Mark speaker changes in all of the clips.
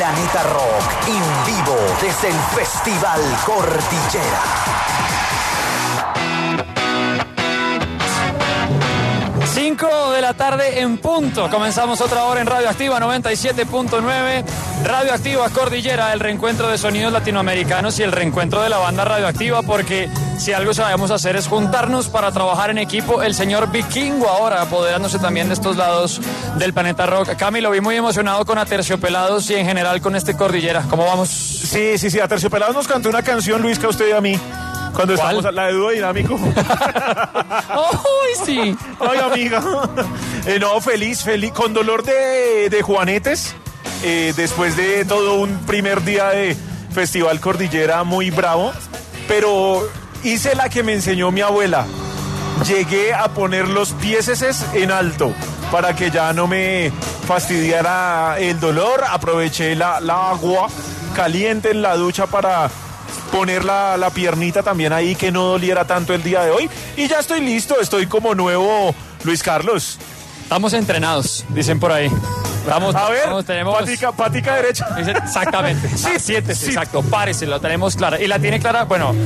Speaker 1: Planeta Rock en vivo desde el Festival Cordillera.
Speaker 2: 5 de la tarde en punto. Comenzamos otra hora en Radioactiva 97.9. Radioactiva Cordillera, el reencuentro de sonidos latinoamericanos y el reencuentro de la banda Radioactiva, porque si algo sabemos hacer es juntarnos para trabajar en equipo. El señor Vikingo ahora apoderándose también de estos lados del Planeta Rock. Cami, lo vi muy emocionado con Aterciopelados y en general con este Cordillera. ¿Cómo vamos?
Speaker 3: Sí, Aterciopelados nos cantó una canción, Luisca, usted y a mí. Cuando
Speaker 2: ¿Cuál?
Speaker 3: estamos la de dúo dinámico.
Speaker 2: ¡Uy, sí!
Speaker 3: Ay, amiga. No, feliz, con dolor de juanetes. Después de todo un primer día de Festival Cordillera muy bravo. Pero hice la que me enseñó mi abuela. Llegué a poner los pieses en alto para que ya no me fastidiara el dolor. Aproveché la agua caliente en la ducha para poner la piernita también ahí, que no doliera tanto el día de hoy. Y ya estoy listo, estoy como nuevo Luis Carlos.
Speaker 2: Estamos entrenados, dicen por ahí.
Speaker 3: A ver,
Speaker 2: tenemos
Speaker 3: patica derecha.
Speaker 2: Exactamente.
Speaker 3: Sí,
Speaker 2: siéntese,
Speaker 3: sí.
Speaker 2: Exacto, párese, lo tenemos clara. Y la tiene clara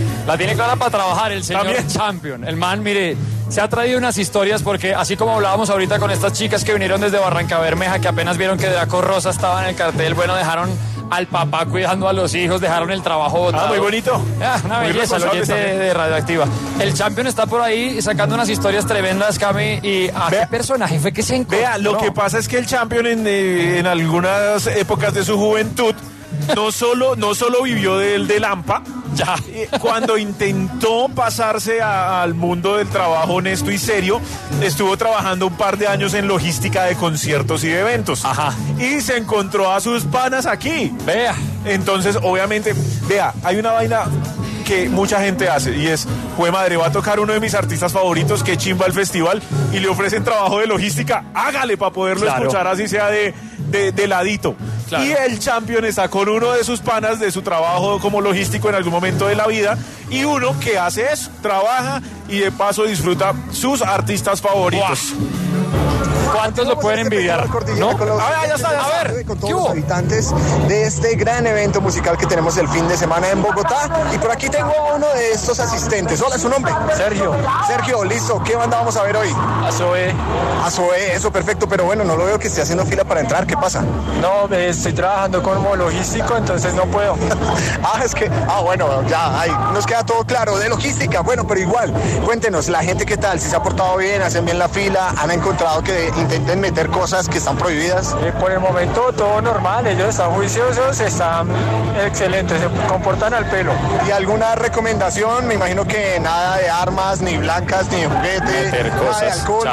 Speaker 2: para trabajar el señor
Speaker 3: También.
Speaker 2: Champion. El man, mire, se ha traído unas historias porque así como hablábamos ahorita con estas chicas que vinieron desde Barranca Bermeja, que apenas vieron que Daco Rosa estaba en el cartel, bueno, dejaron al papá cuidando a los hijos, dejaron el trabajo botado.
Speaker 3: Muy bonito.
Speaker 2: Una
Speaker 3: Muy
Speaker 2: belleza, el
Speaker 3: responsable
Speaker 2: oyente
Speaker 3: también.
Speaker 2: de Radioactiva. El Champion está por ahí sacando unas historias tremendas, Cami. ¿Y a qué personaje fue que se encontró?
Speaker 3: Vea, lo que pasa es que el Champion en algunas épocas de su juventud no solo vivió del AMPA.
Speaker 2: Ya.
Speaker 3: Cuando intentó pasarse al mundo del trabajo honesto y serio, estuvo trabajando un par de años en logística de conciertos y de eventos.
Speaker 2: Ajá.
Speaker 3: Y se encontró a sus panas aquí.
Speaker 2: Vea.
Speaker 3: Entonces, obviamente, vea, hay una vaina que mucha gente hace y es, jue madre, va a tocar uno de mis artistas favoritos, que chimba el festival, y le ofrecen trabajo de logística, hágale para poderlo escuchar así sea de ladito. Claro. Y el Champion está con uno de sus panas de su trabajo como logístico en algún momento de la vida, y uno que hace eso, trabaja y de paso disfruta sus artistas favoritos.
Speaker 2: ¿Cuántos lo pueden envidiar?
Speaker 4: ¿No?
Speaker 3: Ya está.
Speaker 4: A ver, con todos los habitantes de este gran evento musical que tenemos el fin de semana en Bogotá. Y por aquí tengo a uno de estos asistentes. Hola, ¿su nombre? Sergio, listo. ¿Qué banda vamos a ver hoy? Azoé, eso, perfecto. Pero bueno, no lo veo que esté haciendo fila para entrar. ¿Qué pasa?
Speaker 5: No, estoy trabajando como logístico, entonces no puedo.
Speaker 4: Bueno, ya, ahí nos queda todo claro. De logística, bueno, pero igual, cuéntenos, la gente qué tal, si se ha portado bien, hacen bien la fila, han encontrado que intenten meter cosas que están prohibidas.
Speaker 5: Por el momento todo normal, ellos están juiciosos, están excelentes, se comportan al pelo.
Speaker 4: ¿Y alguna recomendación? Me imagino que nada de armas, ni blancas, ni de juguete, nada de alcohol.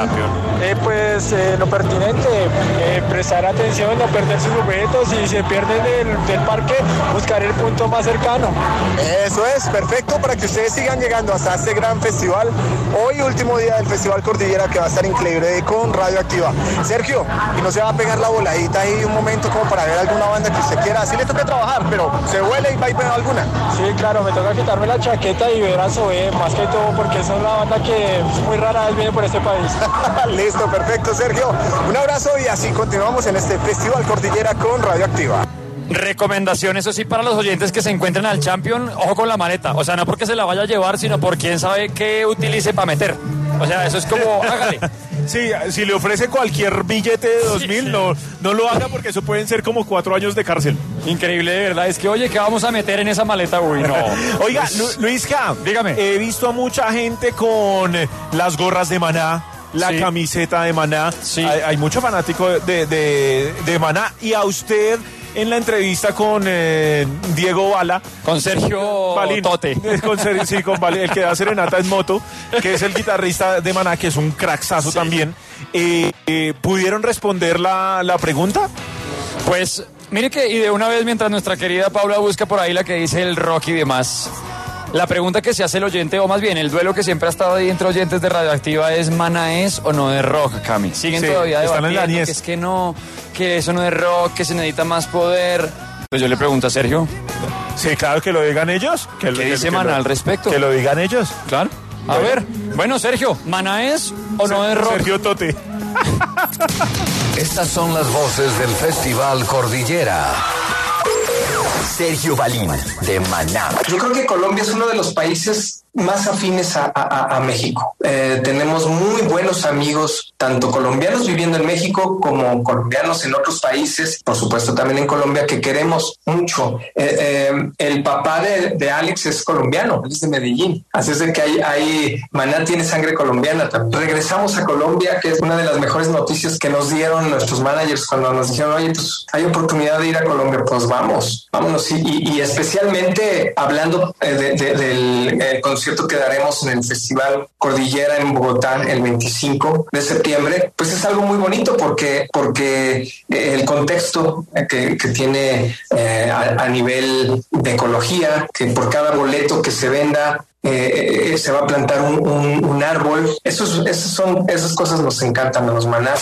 Speaker 5: Lo pertinente, prestar atención, no perder sus objetos, y si se pierden del parque, buscar el punto más cercano.
Speaker 4: Eso es, perfecto, para que ustedes sigan llegando hasta este gran festival. Hoy último día del Festival Cordillera, que va a estar increíble con Radioactiva. Sergio, ¿y no se va a pegar la voladita ahí un momento como para ver alguna banda que usted quiera? Sí le toca trabajar, pero se vuela y va y ver alguna.
Speaker 5: Sí, claro, me toca quitarme la chaqueta y ver a Zoé, más que todo porque esa es la banda que muy rara vez viene por este país.
Speaker 4: Listo, perfecto, Sergio. Un abrazo y así continuamos en este Festival Cordillera con Radioactiva.
Speaker 2: Recomendación, eso sí, para los oyentes que se encuentren al Champion, ojo con la maleta. O sea, no porque se la vaya a llevar, sino por quién sabe qué utilice para meter. O sea, eso es como, hágale.
Speaker 3: Sí, si le ofrece cualquier billete de 2.000, no lo haga, porque eso pueden ser como 4 años de cárcel.
Speaker 2: Increíble, de verdad. Es que, oye, ¿qué vamos a meter en esa maleta? Uy, no.
Speaker 3: Oiga, Luisca,
Speaker 2: dígame.
Speaker 3: He visto a mucha gente con las gorras de Maná, la camiseta de Maná.
Speaker 2: Sí.
Speaker 3: Hay mucho fanático de Maná. Y a usted, en la entrevista con Diego Bala,
Speaker 2: con Sergio
Speaker 3: Balín,
Speaker 2: Tote,
Speaker 3: con Balín, el que da serenata en moto, que es el guitarrista de Maná, que es un cracksazo también. ¿Pudieron responder la pregunta?
Speaker 2: Pues mire que, y de una vez, mientras nuestra querida Paula busca por ahí la que dice el rock y demás, la pregunta que se hace el oyente, o más bien el duelo que siempre ha estado ahí entre oyentes de Radioactiva, es: ¿Maná es o no de rock, Cami? Siguen todavía debatiendo que es que no, que eso no es rock, que se necesita más poder. Pues yo le pregunto a Sergio.
Speaker 3: Sí, claro, que lo digan ellos.
Speaker 2: ¿Qué dice Maná al respecto?
Speaker 3: Que lo digan ellos.
Speaker 2: Claro. A ver, bueno, Sergio, ¿Maná es o no es rock?
Speaker 3: Sergio Tote.
Speaker 1: Estas son las voces del Festival Cordillera. Sergio Balín, de Maná.
Speaker 6: Yo creo que Colombia es uno de los países más afines a México. Tenemos muy buenos amigos, tanto colombianos viviendo en México como colombianos en otros países, por supuesto también en Colombia, que queremos mucho. El papá de Alex es colombiano, es de Medellín, así es de que Maná tiene sangre colombiana también. Regresamos a Colombia, que es una de las mejores noticias que nos dieron nuestros managers cuando nos dijeron, oye, pues hay oportunidad de ir a Colombia, pues vámonos. Y especialmente hablando del concierto que daremos en el Festival Cordillera en Bogotá el 25 de septiembre, pues es algo muy bonito porque el contexto que tiene a nivel de ecología, que por cada boleto que se venda se va a plantar un árbol. Esas cosas nos encantan a los Maná.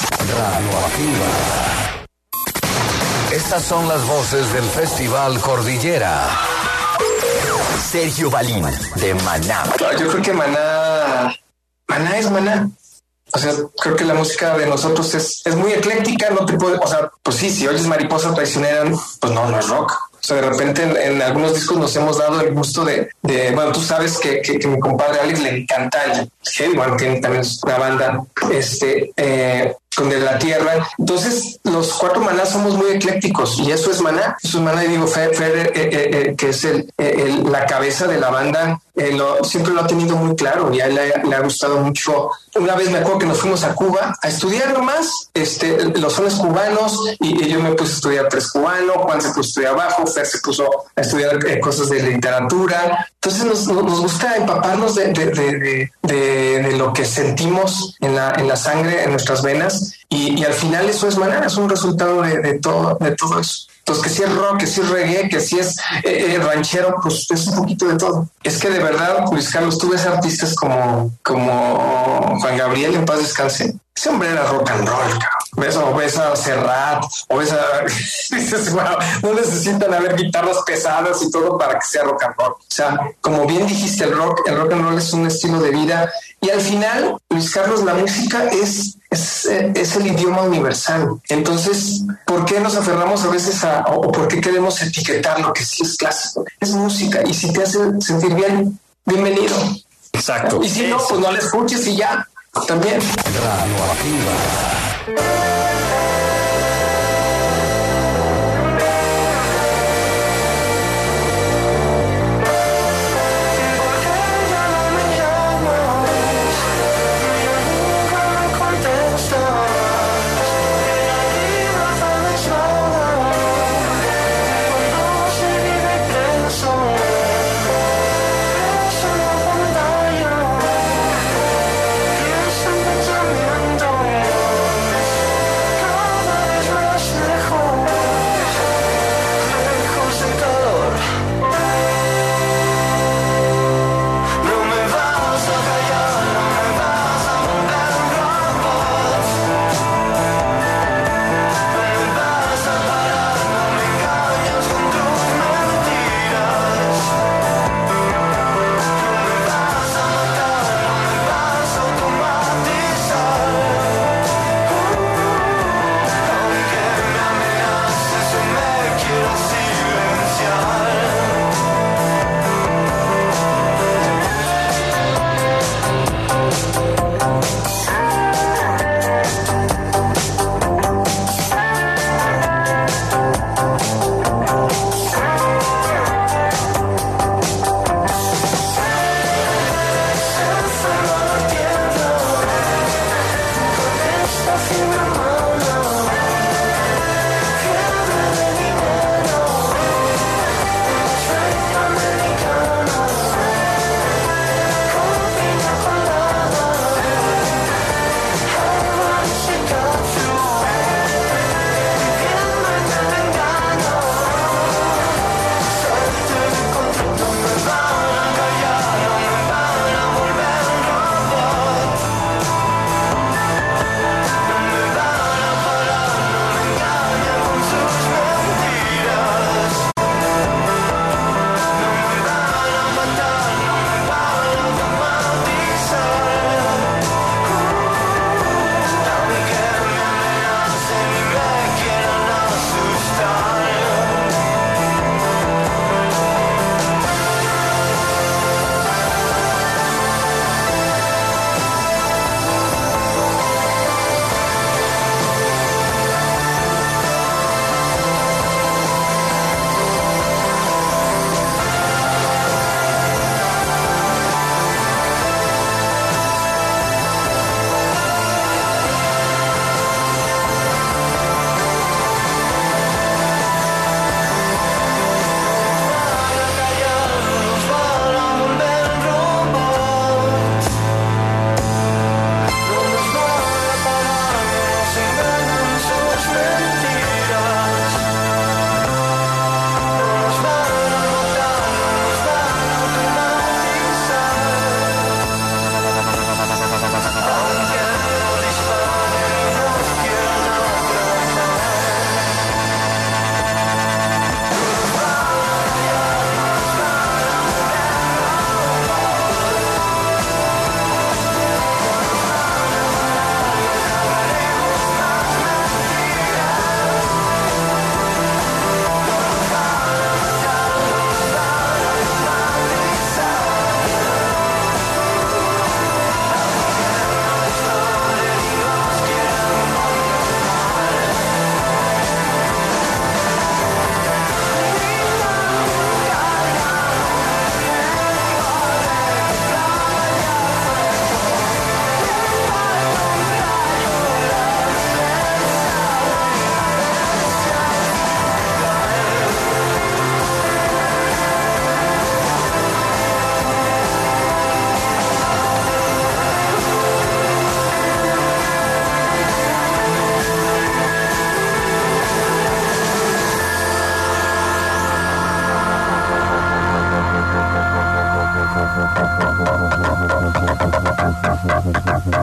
Speaker 1: Estas son las voces del Festival Cordillera. Sergio Balín, de Maná.
Speaker 6: Yo creo que Maná es Maná. O sea, creo que la música de nosotros es muy ecléctica, no te puede, o sea, pues sí, si oyes Mariposa Traicionera, pues no es rock. O sea, de repente en algunos discos nos hemos dado el gusto de bueno, tú sabes que mi compadre Alex le encanta el heavy, bueno, tiene también una banda, con De la Tierra. Entonces, los cuatro Maná somos muy eclécticos y eso es Maná. Y digo, Fer, que es la cabeza de la banda, siempre lo ha tenido muy claro y a él le ha gustado mucho. Una vez me acuerdo que nos fuimos a Cuba a estudiar nomás, los sones cubanos y yo me puse a estudiar tres cubano, Juan se puso a estudiar bajo, Fer se puso a estudiar cosas de literatura. Entonces nos gusta empaparnos de lo que sentimos en la sangre, en nuestras venas, y al final eso es Maná, es un resultado de todo eso. Entonces, que si es rock, que si es reggae, que si es ranchero, pues es un poquito de todo. Es que de verdad, Luis Carlos, tú ves artistas como Juan Gabriel, en paz descanse. Ese hombre era rock and roll, cabrón. Ves a Serrat, o ves a... dices, wow, no necesitan haber guitarras pesadas y todo para que sea rock and roll. O sea, como bien dijiste, el rock and roll es un estilo de vida. Y al final, Luis Carlos, la música es el idioma universal. Entonces, ¿por qué nos aferramos a veces o por qué queremos etiquetar lo que sí es clásico? Es música, y si te hace sentir bien, bienvenido.
Speaker 3: Exacto.
Speaker 6: Y si no, pues no la escuches y ya. También.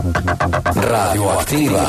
Speaker 1: Radioactiva.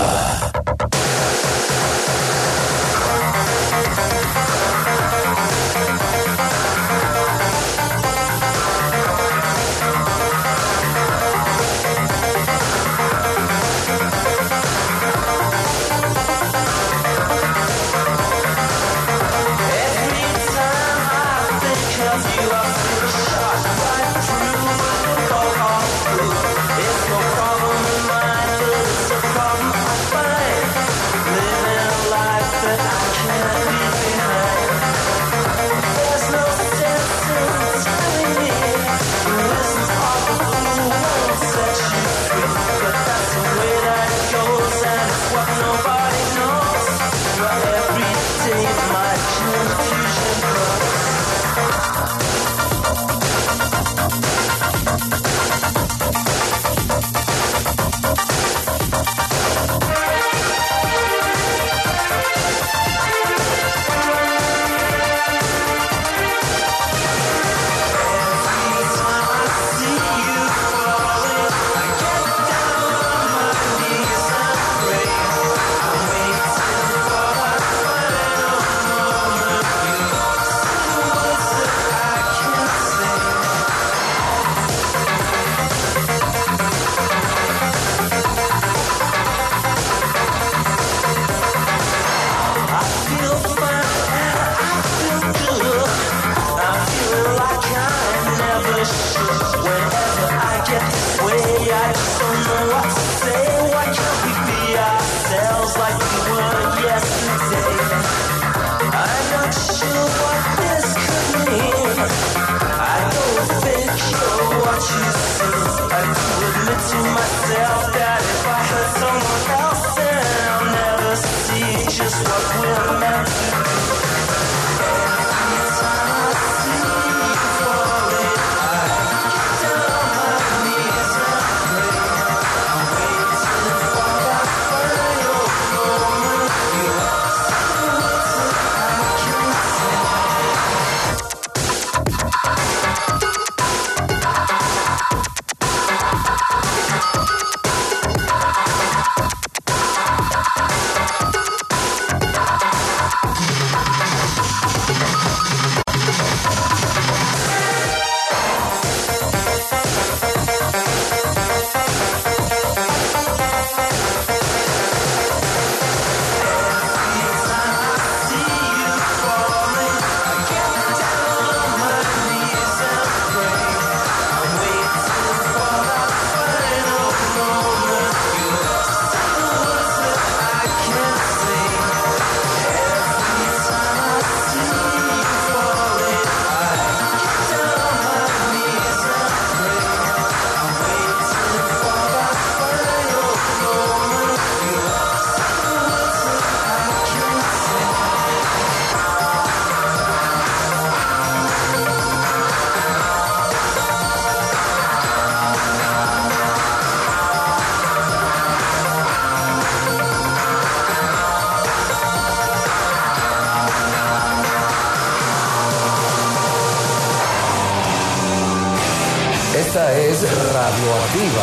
Speaker 1: Esta es Radioactiva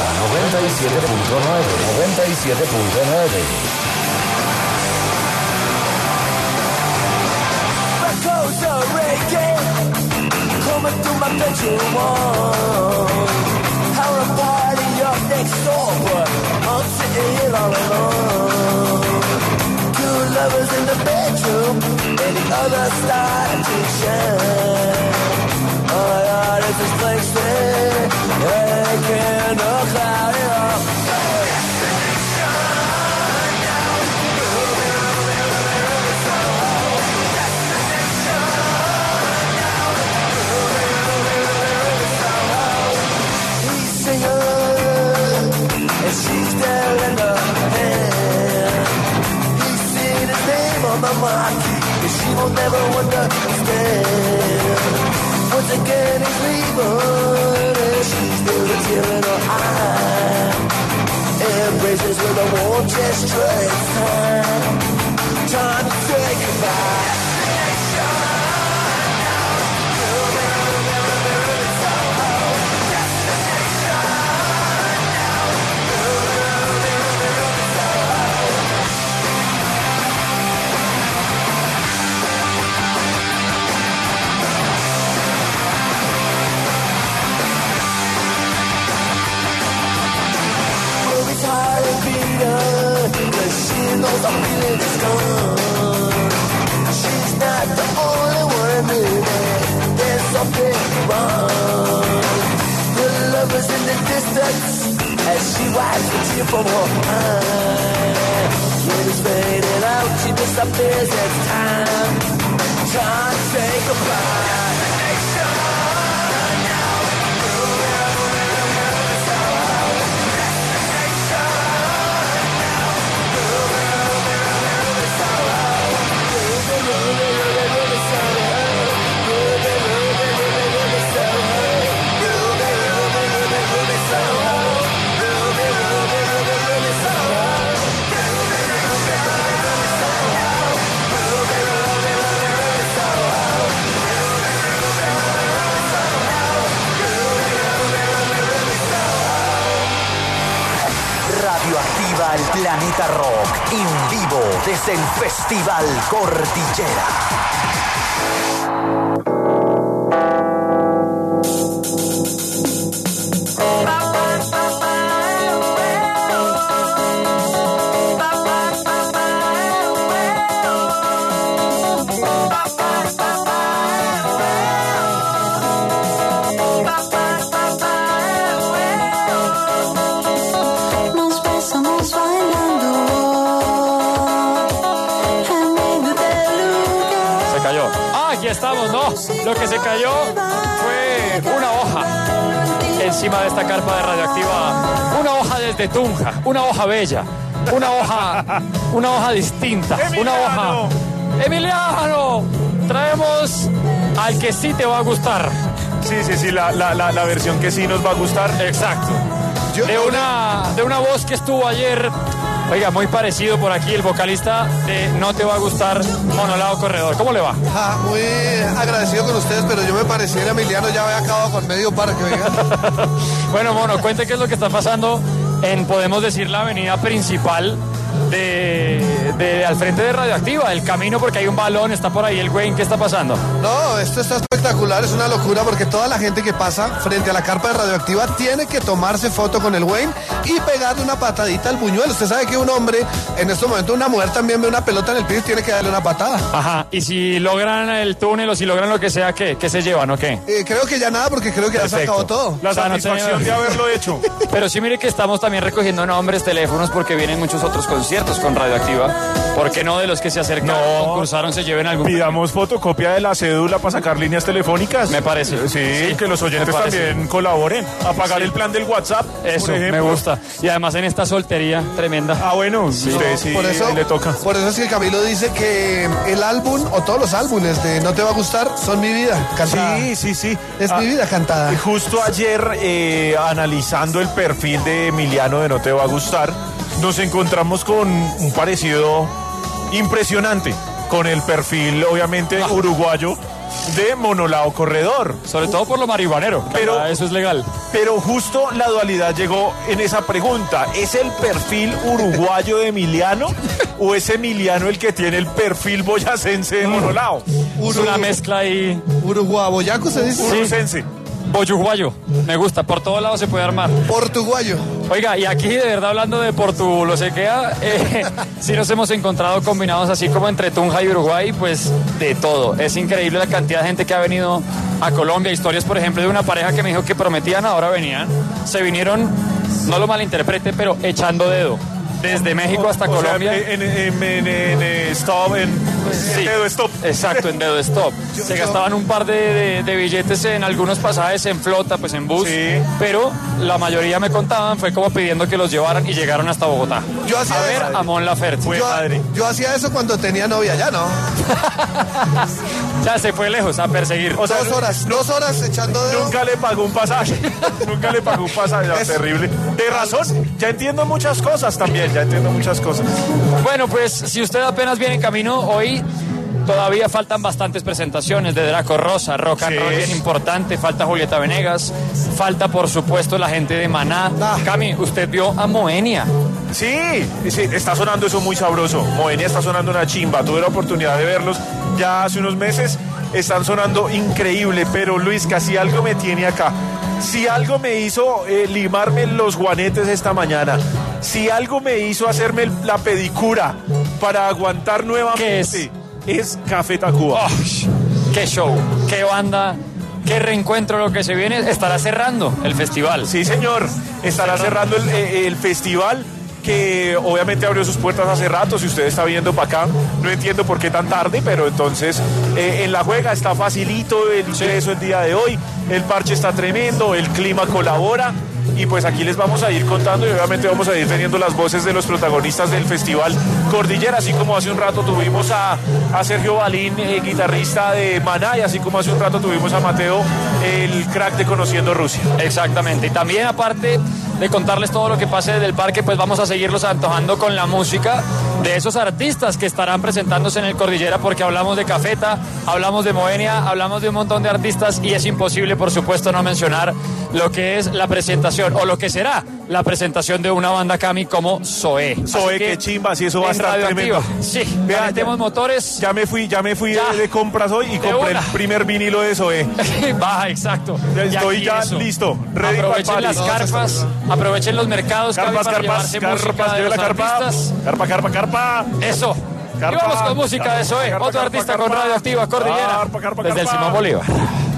Speaker 1: 97.9.
Speaker 7: Coming through my bedroom wall. How a party up next door, but I'm sitting here all alone. Two lovers in the bedroom, and the other started to shine. Oh my God, it's this place there, I can't cloud it up. She's there in her hand. He's seen his name on the marquee, but she will never understand. you from her mind. When it's faded out, she disappears. It's time to say goodbye.
Speaker 1: Radioactiva el Planeta Rock en vivo desde el Festival Cordillera.
Speaker 2: Estamos, ¿no? Lo que se cayó fue una hoja encima de esta carpa de Radioactiva. Una hoja desde Tunja, una hoja bella, una hoja distinta,
Speaker 3: ¡Emiliano!
Speaker 2: Una hoja... ¡Emiliano! Traemos al que sí te va a gustar.
Speaker 3: Sí, la versión que sí nos va a gustar.
Speaker 2: Exacto. De una voz que estuvo ayer... Oiga, muy parecido por aquí el vocalista de No Te Va a Gustar, Monolao Corredor. ¿Cómo le va?
Speaker 8: Muy agradecido con ustedes, pero yo me pareciera Emiliano ya había acabado con medio parque, oiga.
Speaker 2: Bueno, Mono, cuente qué es lo que está pasando en, podemos decir, la avenida principal de al frente de Radioactiva, el camino, porque hay un balón, está por ahí el Wayne. ¿Qué está pasando?
Speaker 8: No, esto está espectacular, es una locura porque toda la gente que pasa frente a la carpa de Radioactiva tiene que tomarse foto con el Wayne y pegarle una patadita al buñuelo. Usted sabe que un hombre, en este momento una mujer también ve una pelota en el piso y tiene que darle una patada.
Speaker 2: Ajá, y si logran el túnel o si logran lo que sea, ¿qué se llevan o qué?
Speaker 8: Creo que ya nada, porque creo que ya se acabó todo.
Speaker 3: La satisfacción de haberlo hecho.
Speaker 2: Pero sí, mire que estamos también recogiendo nombres, teléfonos, porque vienen muchos otros conciertos con Radioactiva. ¿Por qué no de los que se acercaron, concursaron, se lleven algún?
Speaker 3: Pidamos fotocopia de la cédula para sacar líneas telefónicas.
Speaker 2: Me parece.
Speaker 3: Sí, que los oyentes también colaboren a pagar el plan del WhatsApp.
Speaker 2: Eso, me gusta. Y además en esta soltería tremenda.
Speaker 3: Ah, bueno, sí. Usted sí
Speaker 8: por eso,
Speaker 3: le toca.
Speaker 8: Por eso es que Camilo dice que el álbum, o todos los álbumes de No Te Va a Gustar, son mi vida cantada.
Speaker 3: Sí.
Speaker 8: Es mi vida cantada.
Speaker 3: Justo ayer, analizando el perfil de Emiliano de No Te Va a Gustar, nos encontramos con un parecido impresionante con el perfil, obviamente, uruguayo de Monolao Corredor.
Speaker 2: Sobre todo por lo marihuanero, pero eso es legal.
Speaker 3: Pero justo la dualidad llegó en esa pregunta. ¿Es el perfil uruguayo de Emiliano o es Emiliano el que tiene el perfil boyacense de Monolao?
Speaker 2: Es una mezcla ahí.
Speaker 8: Uruguayaco se dice.
Speaker 3: Uruguayense.
Speaker 2: Boyuguayo, me gusta, por todos lados se puede armar.
Speaker 8: Portuguayo.
Speaker 2: Oiga, y aquí de verdad hablando de lo se queda, sí nos hemos encontrado combinados así como entre Tunja y Uruguay, pues de todo. Es increíble la cantidad de gente que ha venido a Colombia. Historias, por ejemplo, de una pareja que me dijo que prometían, ahora venían. Se vinieron, no lo malinterprete, pero echando dedo. Desde México hasta Colombia.
Speaker 3: Sea, en stop,
Speaker 2: sí,
Speaker 3: dedo stop.
Speaker 2: Exacto, en dedo stop. Se gastaban un par de billetes en algunos pasajes en flota, pues en bus. Sí. Pero la mayoría me contaban, fue como pidiendo que los llevaran y llegaron hasta Bogotá.
Speaker 8: Yo hacía
Speaker 2: a ver a Mon Laferte.
Speaker 8: Yo hacía eso cuando tenía novia, ya no.
Speaker 2: Ya se fue lejos a perseguir.
Speaker 8: O sea, 2 horas echando dedo.
Speaker 3: Nunca le pagó un pasaje. Nunca le pagó un pasaje, era terrible. De razón, ya entiendo muchas cosas también. Ya entiendo muchas cosas.
Speaker 2: Bueno, pues si usted apenas viene en camino, hoy todavía faltan bastantes presentaciones de Draco Rosa, Rock and Roll bien importante, falta Julieta Venegas, falta por supuesto la gente de Maná. Cami, usted vio a Moenia.
Speaker 3: Sí, está sonando eso muy sabroso. Moenia está sonando una chimba, tuve la oportunidad de verlos ya hace unos meses, están sonando increíble, pero Luis, casi algo me tiene acá. Si algo me hizo limarme los juanetes esta mañana, si algo me hizo hacerme la pedicura para aguantar nuevamente,
Speaker 2: ¿qué es?
Speaker 3: Es Café Tacuba.
Speaker 2: Oh, qué show, qué banda. qué reencuentro lo que se viene. Estará cerrando el festival.
Speaker 3: Sí, señor. Estará cerrando el festival, que obviamente abrió sus puertas hace rato. Si usted está viendo para acá, no entiendo por qué tan tarde, pero entonces en la juega está facilito el ingreso el día de hoy. El parche está tremendo, el clima colabora. Y pues aquí les vamos a ir contando y obviamente vamos a ir teniendo las voces de los protagonistas del Festival Cordillera, así como hace un rato tuvimos a Sergio Balín, guitarrista de Maná, y así como hace un rato tuvimos a Mateo, el crack de Conociendo Rusia.
Speaker 2: Exactamente, y también aparte de contarles todo lo que pase desde el parque, pues vamos a seguirlos antojando con la música de esos artistas que estarán presentándose en el Cordillera, porque hablamos de Cafeta, hablamos de Moenia, hablamos de un montón de artistas y es imposible, por supuesto, no mencionar lo que es la presentación o lo que será la presentación de una banda Cami como Zoé.
Speaker 3: Zoé, qué chimba, si eso va a estar tremendo.
Speaker 2: Sí, metemos motores.
Speaker 3: Ya me fui de compras hoy y compré el primer vinilo de Zoé.
Speaker 2: Baja, exacto.
Speaker 3: Estoy ya listo. Ready.
Speaker 2: Aprovechen las carpas, aprovechen los mercados,
Speaker 3: carpas,
Speaker 2: para llevarse música de los artistas.
Speaker 3: Carpa.
Speaker 2: Eso. Y vamos con música de Zoé, otro artista con Radioactiva Cordillera, desde el Simón Bolívar.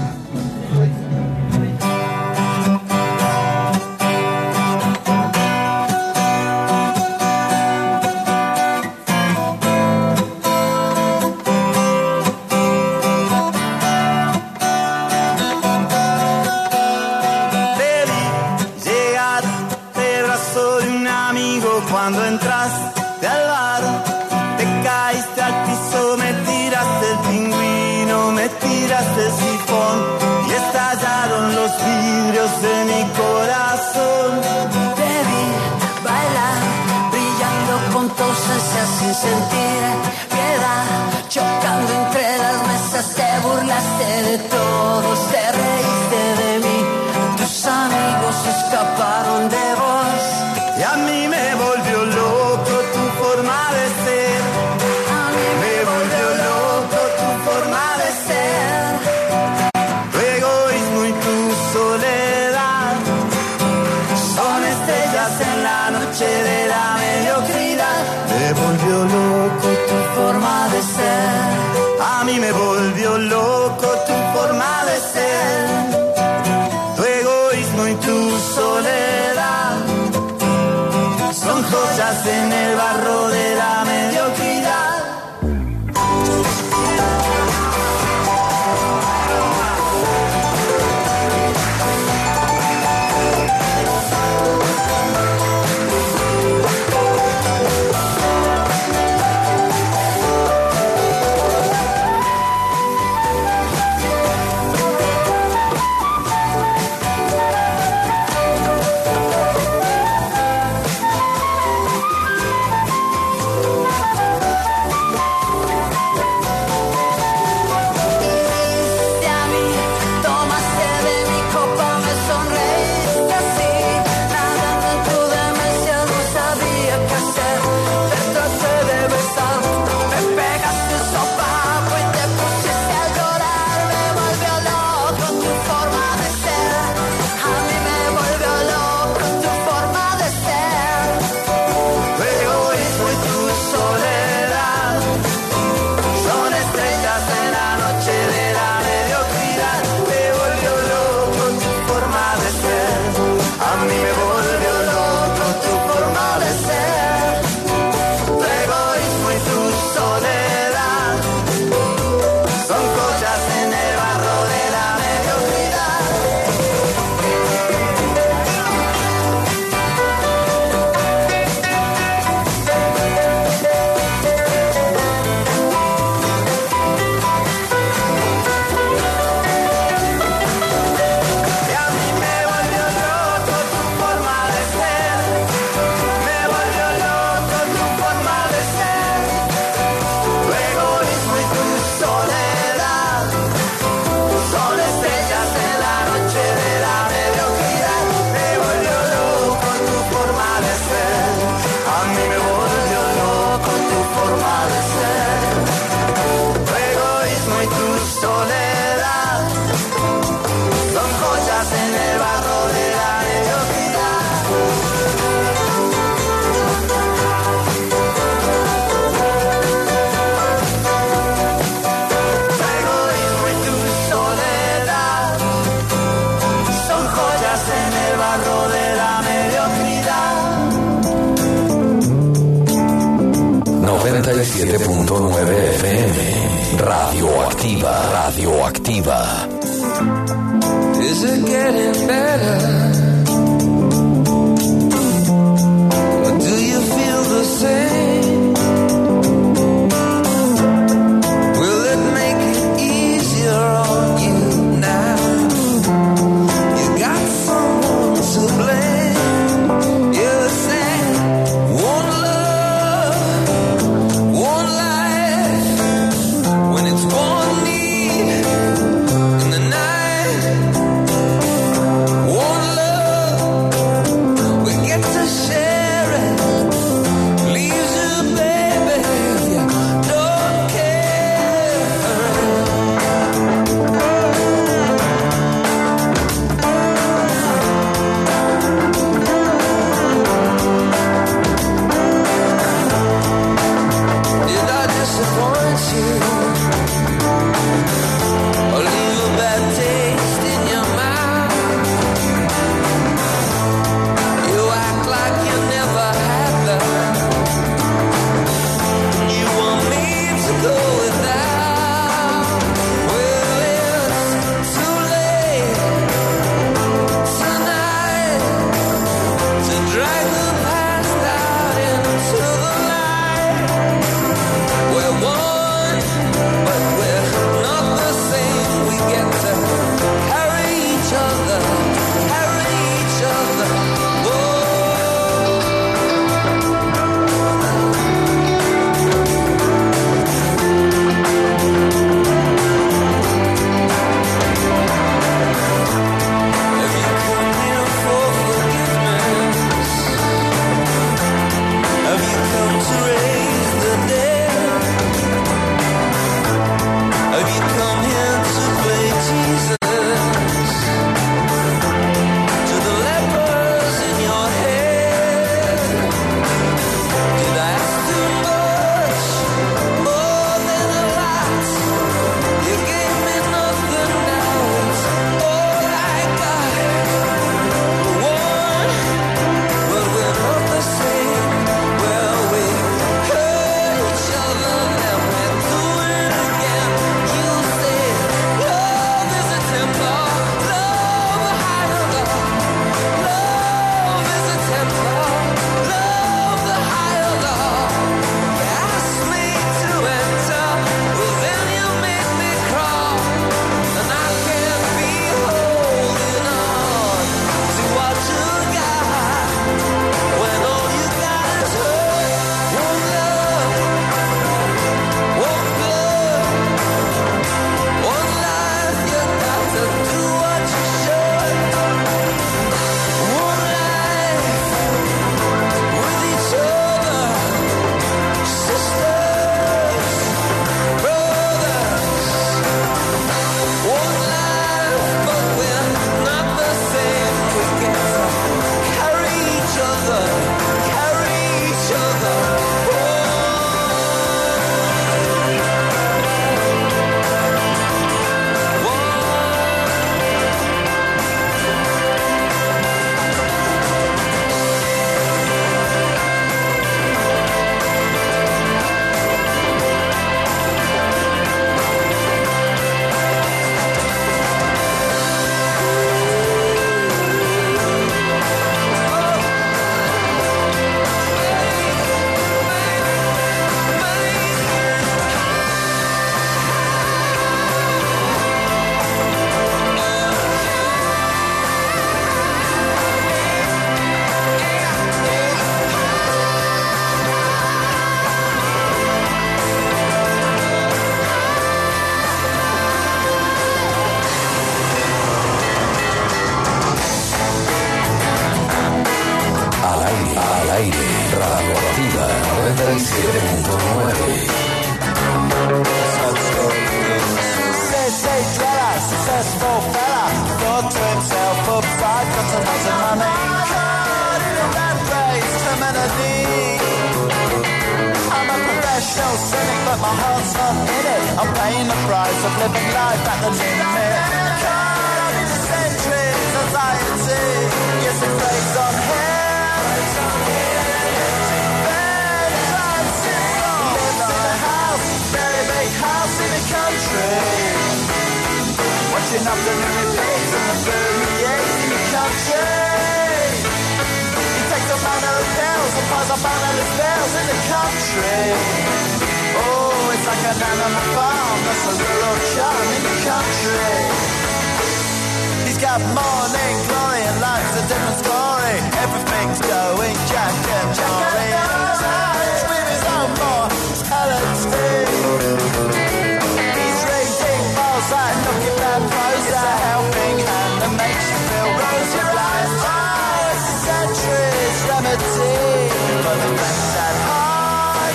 Speaker 9: Cuando entraste al bar, te caíste al piso, me tiraste el pingüino, me tiraste el sifón y estallaron los vidrios de mi corazón.
Speaker 10: Te vi bailar, brillando con tu ausencia sin sentir piedad, chocando entre las mesas, te burlaste de todos, te reíste de mí, tus amigos escaparon de vos.
Speaker 9: Y a mí me volvió loco tu forma de ser.
Speaker 10: A mí me volvió loco tu forma de ser.
Speaker 9: Tu egoísmo y tu soledad son estrellas en la noche de la mediocridad. Me volvió loco tu forma de ser. A mí me volvió loco tu forma
Speaker 1: 97.9 FM. Radioactiva, radioactiva.
Speaker 11: Is it getting better? Or do you feel the same? Will it make it easier on you now? You got someone to blame. You say one love, one life. When it's one need in the night.
Speaker 12: but my heart's not in it. I'm paying the price of living life at the limit. Caught in the centuries, anxiety. Yes, it plays on here. Then trying to live in a afternoon repeats and the food he eats in the country. He takes a manner of pills and piles up endless bills in the country. Oh, it's like an animal farm, that's a rural charm in the country. He's got morning glory and life's a different story. Everything's going Jack and Jory. With his own mortality. He's reading balls and knocking bad prose. It's a helping hand that makes you feel rosy. Oh, it's a century's remedy for the best at heart.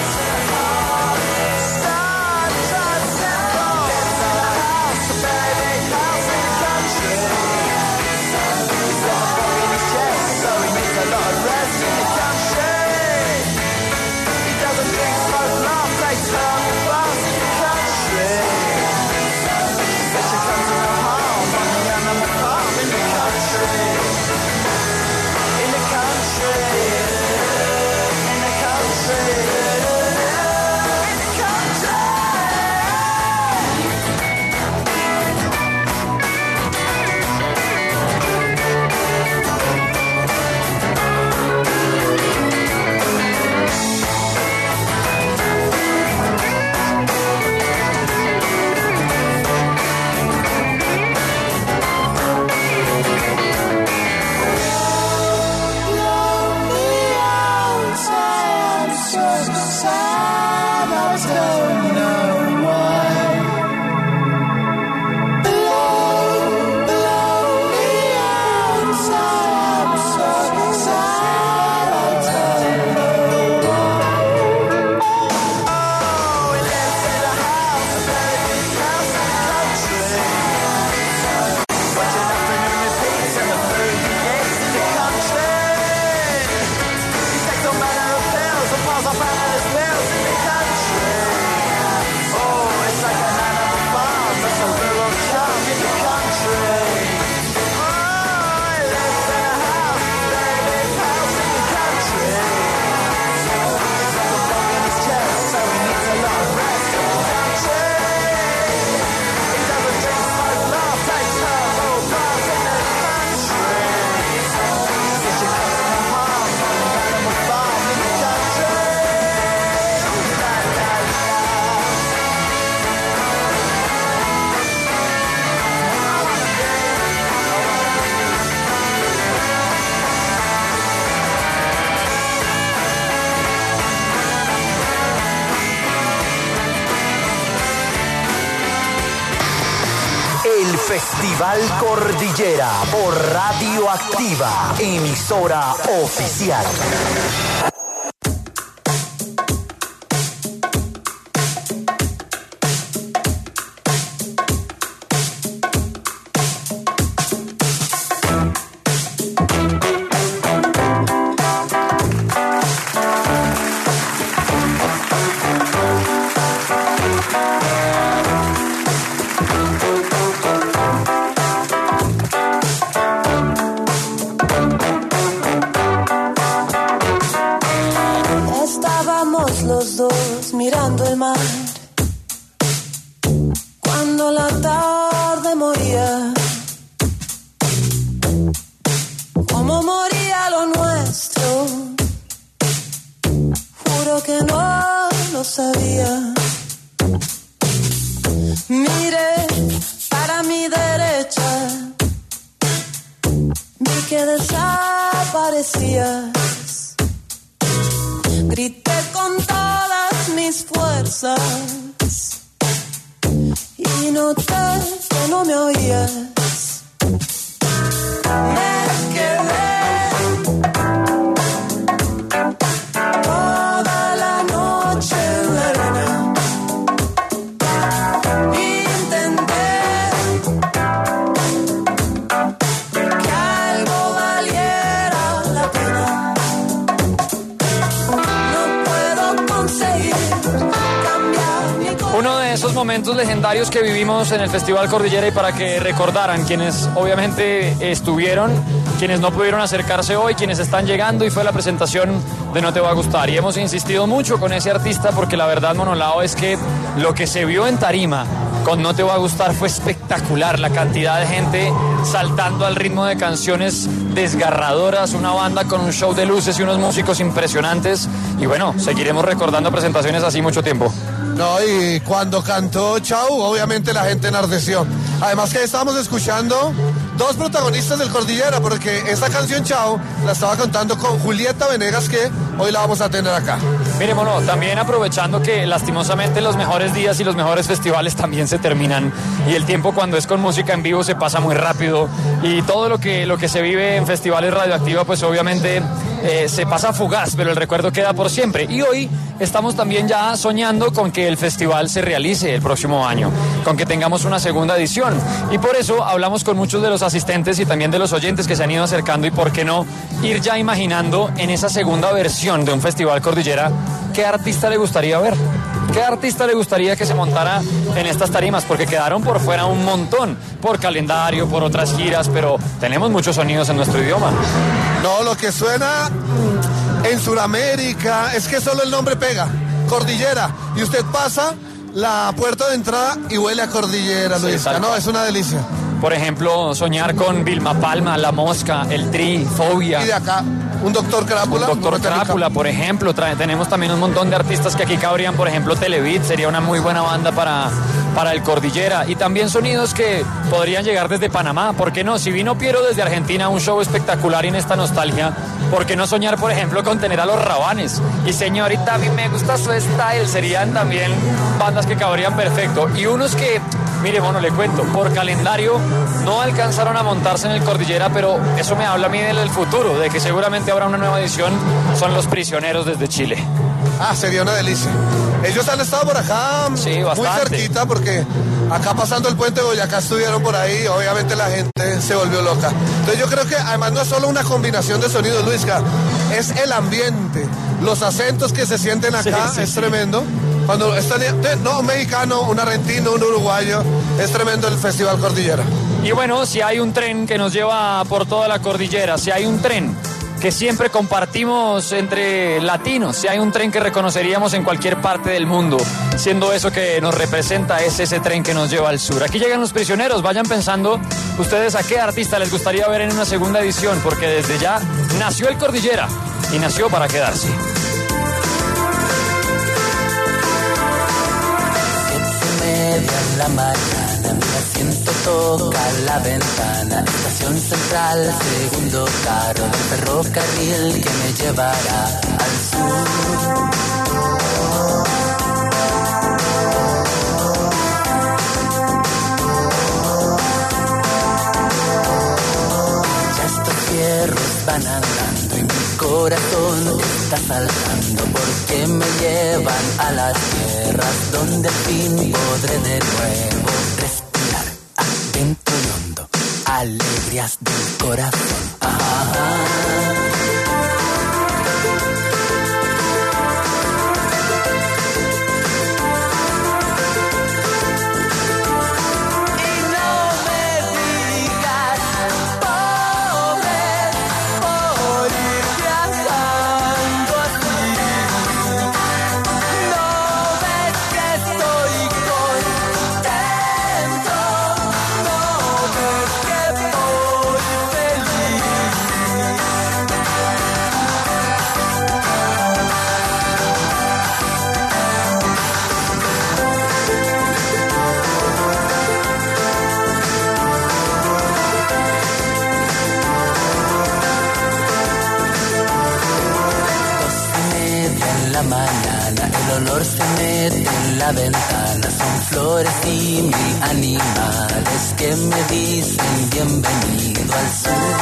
Speaker 12: Start, gets a house, a very big house in the country. He's got a bug in his chest, so he needs a lot of rest in the country. He doesn't drink, smoke, laugh, takes her on the bus in the country. But she comes to no harm on the animal farm in the country. In the country. In the country. In the country.
Speaker 1: El Festival Cordillera por Radio Activa, emisora oficial.
Speaker 13: Los dos mirando el mar, cuando la tarde moría, como moría lo nuestro, juro que no lo sabía. Miré para mi derecha, vi que desaparecías. Grité con todas mis fuerzas y noté que no me oías. Me quedé toda la noche en la arena. Intenté que algo valiera la pena.
Speaker 2: Uno de esos momentos legendarios que vivimos en el Festival Cordillera, y para que recordaran quienes obviamente estuvieron, quienes no pudieron acercarse hoy, quienes están llegando, y fue la presentación de No Te Va a Gustar. Y hemos insistido mucho con ese artista porque la verdad, Monolao, es que lo que se vio en tarima con No Te Va a Gustar fue espectacular. La cantidad de gente saltando al ritmo de canciones desgarradoras, una banda con un show de luces y unos músicos impresionantes. Y bueno, seguiremos recordando presentaciones así mucho tiempo.
Speaker 8: No, y cuando cantó Chau, obviamente la gente enardeció. Además que estábamos escuchando dos protagonistas del Cordillera, porque esta canción Chau la estaba cantando con Julieta Venegas, que hoy la vamos a tener acá.
Speaker 2: Mire, Mono, también aprovechando que lastimosamente los mejores días y los mejores festivales también se terminan, y el tiempo cuando es con música en vivo se pasa muy rápido, y todo lo que se vive en festivales Radioactiva pues obviamente se pasa fugaz, pero el recuerdo queda por siempre. Y hoy estamos también ya soñando con que el festival se realice el próximo año, con que tengamos una segunda edición, y por eso hablamos con muchos de los asistentes y también de los oyentes que se han ido acercando, y por qué no ir ya imaginando en esa segunda versión de un Festival Cordillera qué artista le gustaría ver. ¿Qué artista le gustaría que se montara en estas tarimas? Porque quedaron por fuera un montón, por calendario, por otras giras, pero tenemos muchos sonidos en nuestro idioma.
Speaker 8: No, lo que suena en Sudamérica es que solo el nombre pega, Cordillera, y usted pasa la puerta de entrada y huele a Cordillera, Luis.
Speaker 2: Sí,
Speaker 8: No, es una delicia.
Speaker 2: Por ejemplo, soñar con Vilma Palma, La Mosca, El Tri, Fobia.
Speaker 8: Y de acá, un Doctor Crápula.
Speaker 2: Doctor Crápula, por ejemplo. Tenemos también un montón de artistas que aquí cabrían, por ejemplo, Televit, sería una muy buena banda para el Cordillera. Y también sonidos que podrían llegar desde Panamá, ¿por qué no? Si vino Piero desde Argentina, un show espectacular y en esta nostalgia, ¿por qué no soñar, por ejemplo, con tener a Los Rabanes? Y Señorita, a mí me gusta su style, serían también bandas que cabrían perfecto. Y unos que, mire, bueno, le cuento, por calendario no alcanzaron a montarse en el Cordillera, pero eso me habla a mí del futuro, de que seguramente habrá una nueva edición, son Los Prisioneros desde Chile.
Speaker 8: Ah, sería una delicia. Ellos han estado por acá,
Speaker 2: sí,
Speaker 8: muy cerquita, porque acá pasando el puente de Boyacá estuvieron por ahí, obviamente la gente se volvió loca. Entonces yo creo que además no es solo una combinación de sonidos, Luisca, es el ambiente, los acentos que se sienten acá, sí, es tremendo. Cuando están, no, un mexicano, un argentino, un uruguayo, es tremendo el Festival Cordillera.
Speaker 2: Y bueno, si hay un tren que nos lleva por toda la cordillera, si hay un tren que siempre compartimos entre latinos, si hay un tren que reconoceríamos en cualquier parte del mundo, siendo eso que nos representa, es ese tren que nos lleva al sur. Aquí llegan Los Prisioneros, vayan pensando ustedes a qué artista les gustaría ver en una segunda edición, porque desde ya nació el Cordillera y nació para quedarse.
Speaker 10: En la mañana, mi asiento toca la ventana. Estación central, segundo carro del ferrocarril que me llevará al sur. Ya estos fierros van andando y mi corazón está saltando, porque me llevan a las tierras donde al fin podré de nuevo respirar adentro y hondo, alegrías del corazón. Mañana el olor se mete en la ventana, son flores y mil animales que me dicen bienvenido al sur.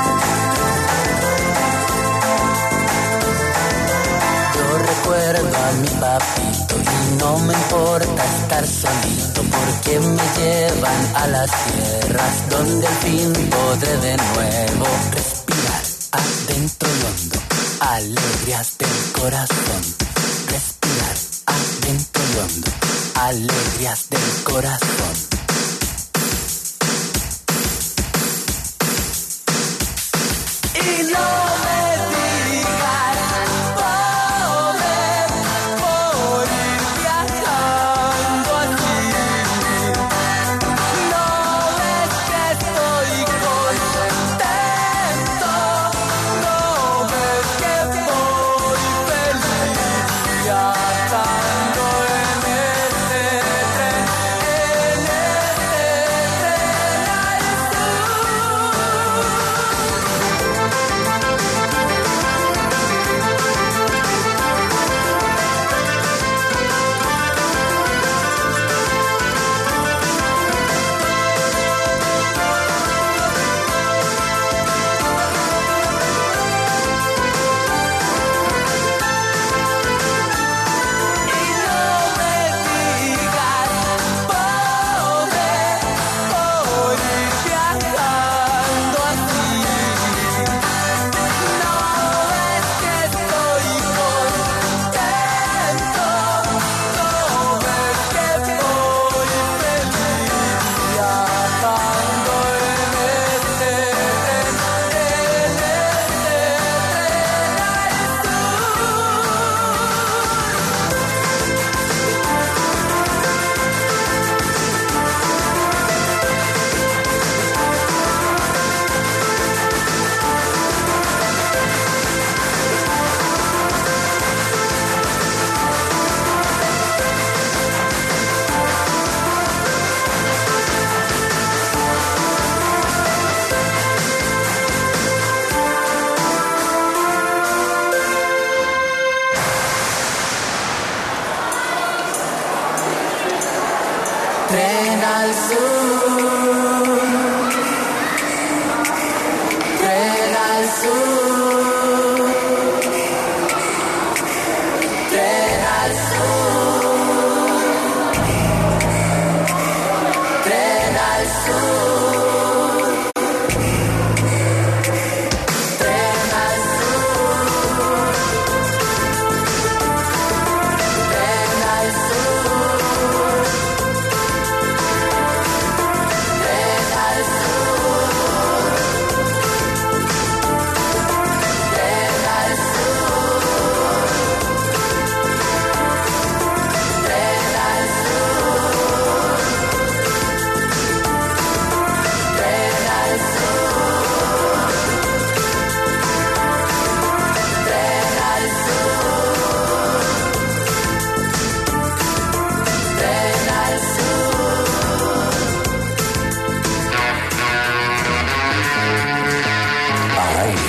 Speaker 10: Yo recuerdo a mi papito y no me importa estar solito, porque me llevan a las tierras donde al fin podré de nuevo respirar adentro y hondo, alegrías del corazón. Respirar adentro y hondo, alegrías del corazón. Y no me digas, pobre, por ir viajando así.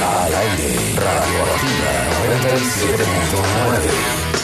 Speaker 1: Al aire, Radioactiva 97.9.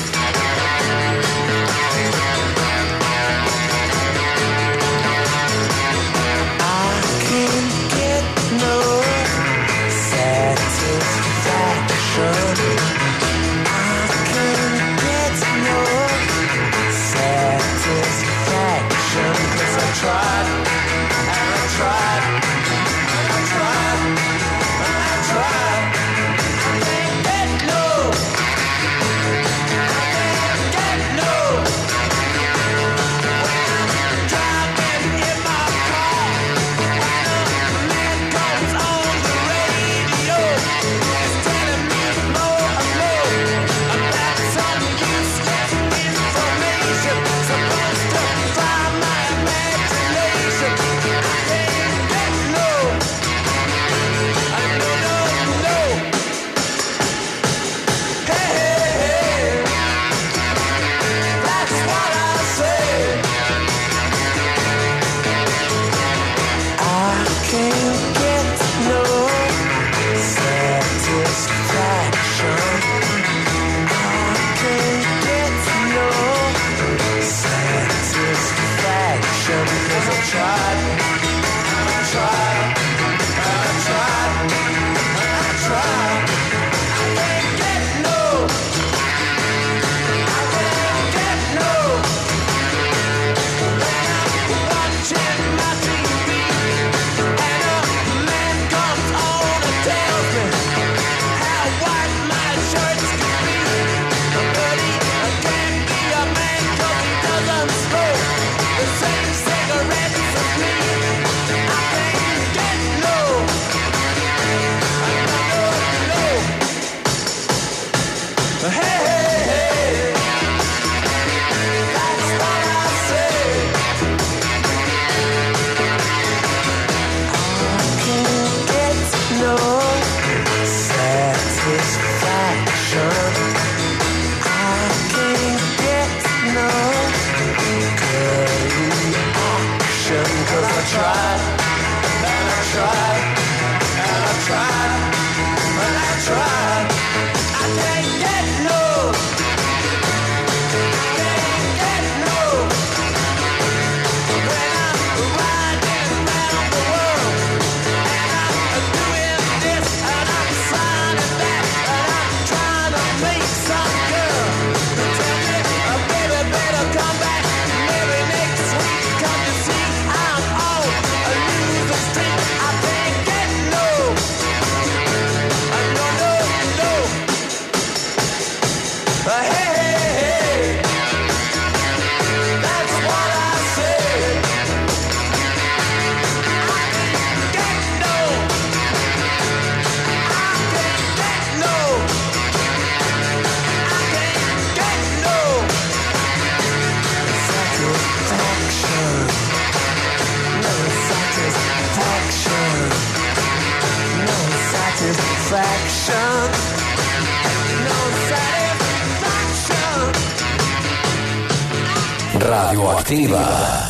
Speaker 1: Radioactiva.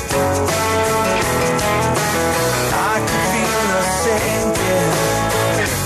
Speaker 13: I can feel us sinking.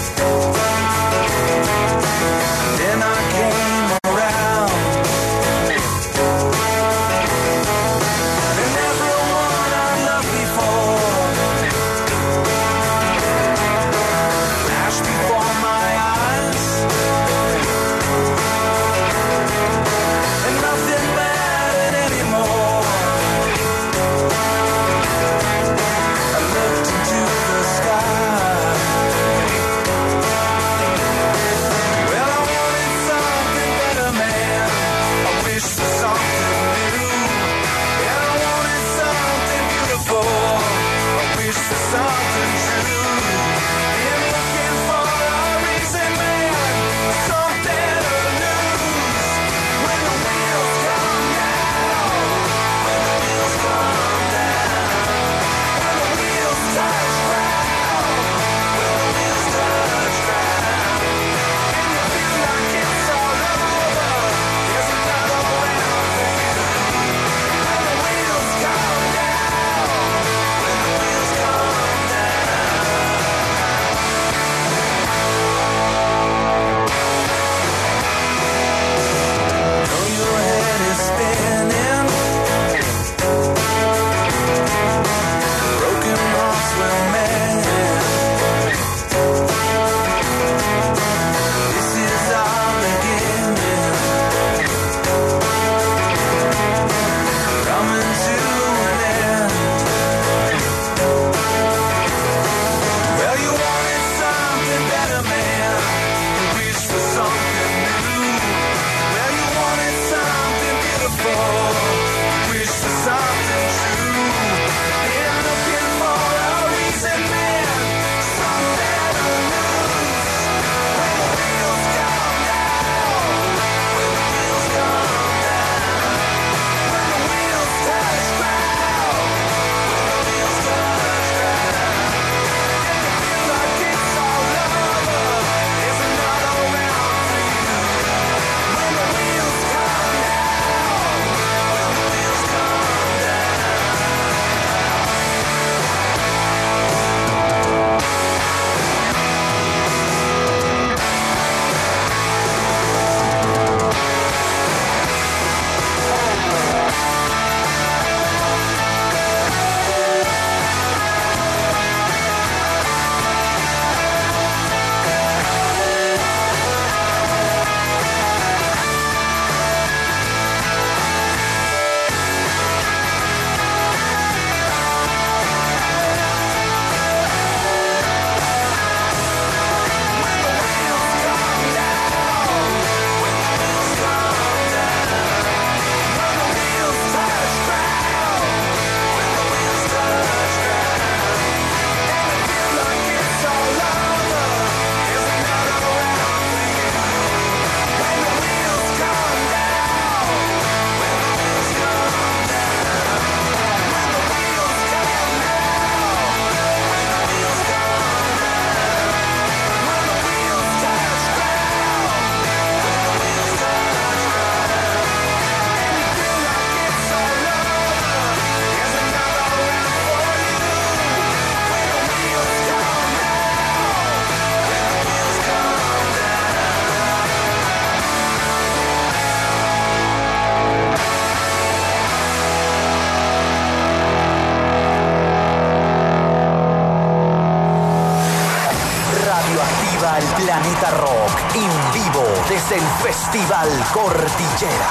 Speaker 1: Planeta Rock en vivo desde el Festival Cordillera.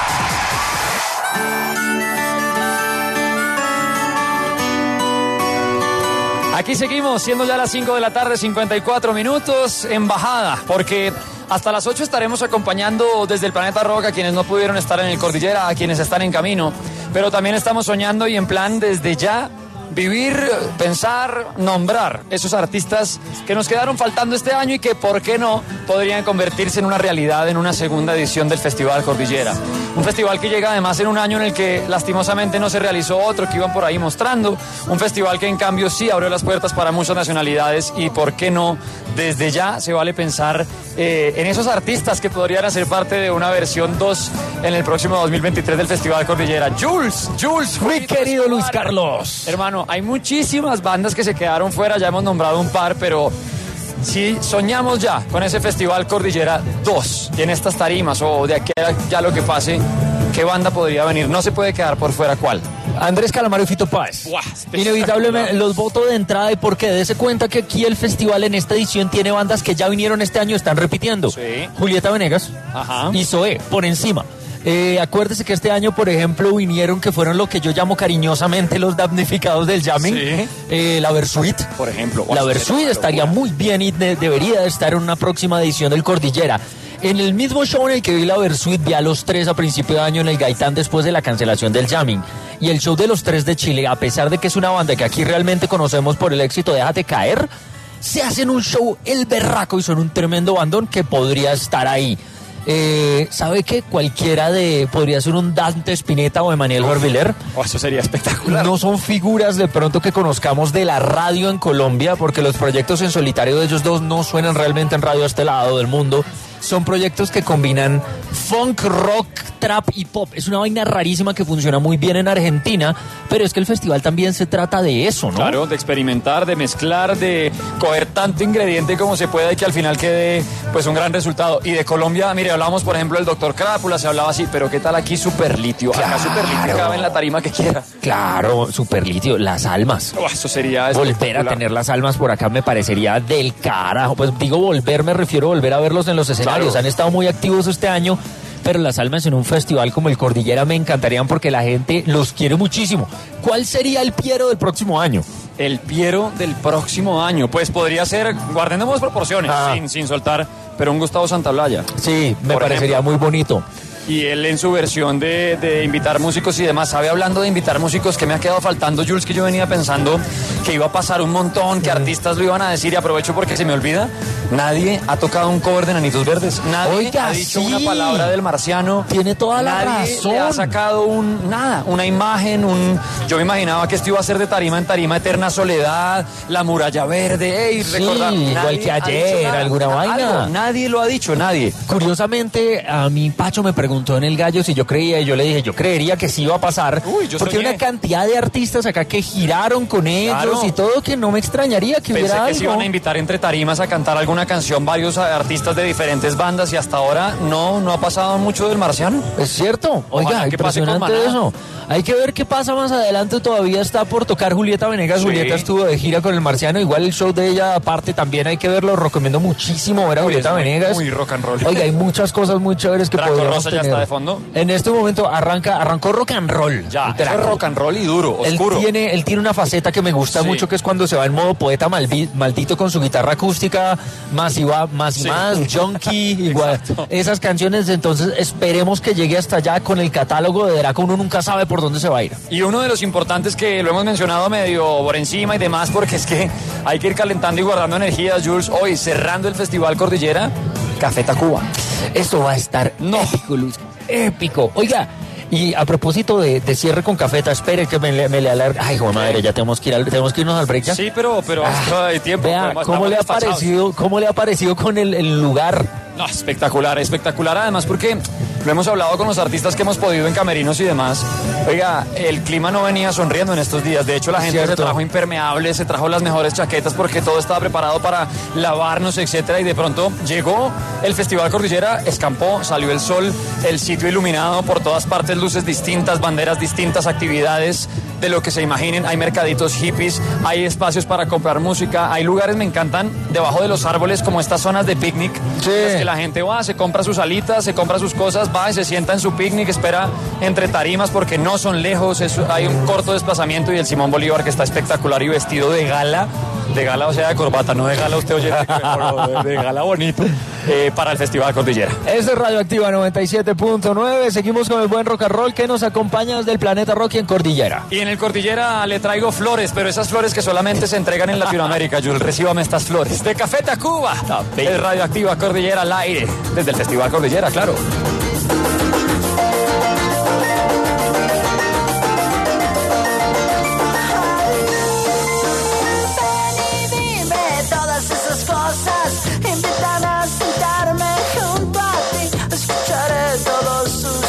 Speaker 2: Aquí seguimos, siendo ya las 5 de la tarde, 54 minutos, en bajada, porque hasta las 8 estaremos acompañando desde el Planeta Rock a quienes no pudieron estar en el Cordillera, a quienes están en camino, pero también estamos soñando y en plan desde ya vivir, pensar, nombrar esos artistas que nos quedaron faltando este año y que, ¿por qué no?, podrían convertirse en una realidad en una segunda edición del Festival Cordillera. Un festival que llega además en un año en el que lastimosamente no se realizó otro que iban por ahí mostrando. Un festival que en cambio sí abrió las puertas para muchas nacionalidades y, ¿por qué no?, desde ya se vale pensar en esos artistas que podrían hacer parte de una versión 2 en el próximo 2023 del Festival Cordillera. Jules,
Speaker 14: mi querido Luis Carlos.
Speaker 2: Hermano, hay muchísimas bandas que se quedaron fuera, ya hemos nombrado un par, pero si soñamos ya con ese Festival Cordillera 2 y en estas tarimas o de aquí a ya lo que pase, ¿qué banda podría venir? No se puede quedar por fuera. ¿Cuál?
Speaker 14: Andrés Calamaro y Fito Páez. Inevitablemente los votos de entrada, y porque dése cuenta que aquí el festival en esta edición tiene bandas que ya vinieron este año, están repitiendo.
Speaker 2: Sí.
Speaker 14: Julieta Venegas y Zoé, por encima. Acuérdese que este año, por ejemplo, vinieron, que fueron lo que yo llamo cariñosamente los damnificados del jamming.
Speaker 2: Sí.
Speaker 14: La Versuit.
Speaker 2: Por ejemplo.
Speaker 14: La Versuit estaría muy bien y debería de estar en una próxima edición del Cordillera. En el mismo show en el que vi la Versuit, vi a los tres a principio de año en el Gaitán después de la cancelación del jamming. Y el show de los tres de Chile, a pesar de que es una banda que aquí realmente conocemos por el éxito de Déjate Caer, se hacen un show el berraco y son un tremendo bandón que podría estar ahí. ¿Sabe qué? Podría ser un Dante Spinetta o Emanuel Jorviler.
Speaker 2: Eso sería espectacular.
Speaker 14: No son figuras de pronto que conozcamos de la radio en Colombia, porque los proyectos en solitario de ellos dos no suenan realmente en radio a este lado del mundo. Son proyectos que combinan funk, rock, trap y pop. Es una vaina rarísima que funciona muy bien en Argentina, pero es que el festival también se trata de eso, ¿no?
Speaker 2: Claro, de experimentar, de mezclar, de coger tanto ingrediente como se pueda y que al final quede pues un gran resultado. Y de Colombia, mire, hablábamos por ejemplo del Dr. Crápula, se hablaba así, pero ¿qué tal aquí Superlitio? Claro. Acá Superlitio cabe en la tarima que quiera.
Speaker 14: Claro, Superlitio, Las Almas.
Speaker 2: Eso sería
Speaker 14: volver a tener Las Almas por acá me parecería del carajo. Pues digo volver, me refiero a volver a verlos en los escenarios. Claro. Han estado muy activos este año, pero Las Almas en un festival como el Cordillera me encantarían porque la gente los quiere muchísimo. ¿Cuál sería el Piero del próximo año?
Speaker 2: El Piero del próximo año, pues podría ser, guardemos proporciones, sin soltar, pero un Gustavo Santaolalla.
Speaker 14: Sí, me parecería muy bonito.
Speaker 2: Y él en su versión de invitar músicos y demás, ¿sabe? Hablando de invitar músicos, que me ha quedado faltando, Jules, que yo venía pensando que iba a pasar un montón, que artistas lo iban a decir, y aprovecho porque se me olvida, nadie ha tocado un cover de Enanitos Verdes, nadie ha dicho una palabra del Marciano.
Speaker 14: Tiene toda la razón.
Speaker 2: Le ha sacado una imagen, yo me imaginaba que esto iba a ser de tarima en tarima, Eterna Soledad, La Muralla Verde, recordar,
Speaker 14: igual que ayer, alguna vaina.
Speaker 2: Nadie lo ha dicho, nadie.
Speaker 14: Curiosamente, a mí Pacho me preguntó en El Gallo si yo creía, y yo le dije, yo creería que sí iba a pasar, porque hay una cantidad de artistas acá que giraron con ellos y todo, que no me extrañaría que hubiera algo.
Speaker 2: Pensé que se iban a invitar entre tarimas a cantar alguna canción varios artistas de diferentes bandas, y hasta ahora no ha pasado mucho del Marciano.
Speaker 14: Es cierto, oiga, impresionante eso. Hay que ver qué pasa más adelante. Todavía está por tocar Julieta Venegas. Sí. Julieta estuvo de gira con el Marciano. Igual el show de ella aparte también hay que verlo. Recomiendo muchísimo ver a Julieta Venegas.
Speaker 2: Muy rock and roll.
Speaker 14: Oiga, hay muchas cosas muy chéveres que podríamos
Speaker 2: Rosa
Speaker 14: tener.
Speaker 2: Ya está de fondo.
Speaker 14: En este momento arrancó rock and roll.
Speaker 2: Ya, es rock and roll y duro, oscuro.
Speaker 14: Él tiene una faceta que me gusta mucho, que es cuando se va en modo poeta maldito con su guitarra acústica, más y más, junkie, igual. Esas canciones, entonces esperemos que llegue hasta allá con el catálogo de Draco. Uno nunca sabe por dónde se va a ir.
Speaker 2: Y uno de los importantes que lo hemos mencionado medio por encima y demás, porque es que hay que ir calentando y guardando energías, Jules. Hoy, cerrando el Festival Cordillera, Café Tacuba.
Speaker 14: Esto va a estar épico, Luis. Épico. Oiga, y a propósito de cierre con Cafeta, espere que me le alargue. Ay, joder, madre, ya tenemos que irnos al break ya.
Speaker 2: Sí, pero hay tiempo.
Speaker 14: Vea, ¿cómo le ha parecido con el lugar?
Speaker 2: No, espectacular, además porque lo hemos hablado con los artistas que hemos podido en camerinos y demás. Oiga, el clima no venía sonriendo en estos días. De hecho, la gente se trajo impermeables, se trajo las mejores chaquetas porque todo estaba preparado para lavarnos, etcétera. Y de pronto llegó el Festival Cordillera, escampó, salió el sol, el sitio iluminado por todas partes, luces distintas, banderas distintas, actividades de lo que se imaginen. Hay mercaditos hippies, hay espacios para comprar música, hay lugares, me encantan, debajo de los árboles, como estas zonas de picnic, en que la gente va, se compra sus alitas, se compra sus cosas, va y se sienta en su picnic, espera entre tarimas porque no son lejos, hay un corto desplazamiento, y el Simón Bolívar, que está espectacular y vestido de gala, o sea, de corbata, no de gala, usted oye, de gala bonito, para el Festival Cordillera.
Speaker 14: Esto es Radioactiva 97.9. Seguimos con el buen rock and roll que nos acompaña desde el Planeta Rock y en Cordillera.
Speaker 2: Y en el Cordillera le traigo flores, pero esas flores que solamente se entregan en Latinoamérica. Jules, recíbame estas flores. De Café Tacuba. Es Radioactiva Cordillera al aire. Desde el Festival Cordillera, claro.
Speaker 13: Invítame a sentarme junto a ti, escucharé todos sus